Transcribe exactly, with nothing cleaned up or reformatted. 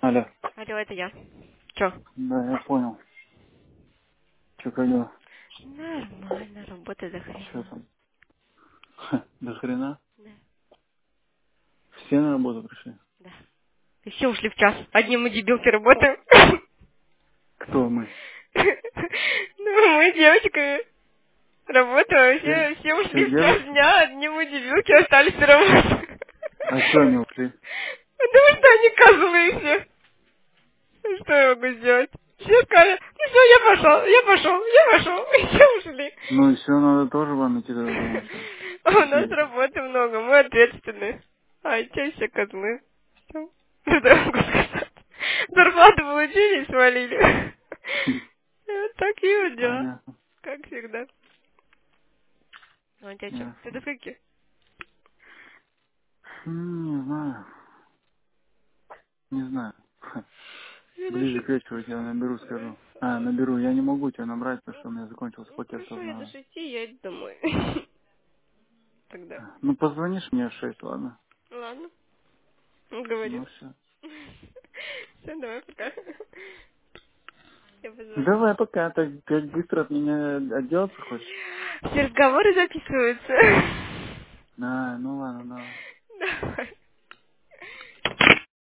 Алло. Алло, это я. Чё? Да, я понял. Че, как дела? Нормально, работа Че захренела. там? Ха, до хрена? Да, Все на работу пришли? да. И все ушли в час. Одни мы дебилки работаем. Кто мы? Ну, мы девочками работаем, Все, все, все все ушли в час девочки? дня, одни мы дебилки остались на работе. А что они ушли? Потому что они козлы все. Что я могу сделать? Все сказали, ну все, я пошел, я пошел, я пошел. И все ушли. Ну и все, надо тоже вам идти тогда домой, что? А у нас Сидите. работы много, мы ответственны. А те все козлы. Все. Что я могу сказать? Зарплату получили и свалили. Хм, Вот такие вот дела. понятно. Как всегда. А у тебя что? Ты до Ясно. скольки? М, Не знаю. Не знаю. Ха, Я до ближе шести. к вечеру я тебя наберу, скажу. А, наберу. Я не могу тебя набрать, потому что у меня закончился Ну пакет хорошо, тоже я до надо. шести, я иду домой. Тогда. Ну, позвонишь мне в шесть, ладно? Ладно. Ну, говори. Ну, все. Все, давай, пока. Я позвоню. Давай пока, так как быстро от меня отделаться хочешь? Все разговоры записываются. А, ну ладно, давай. Давай.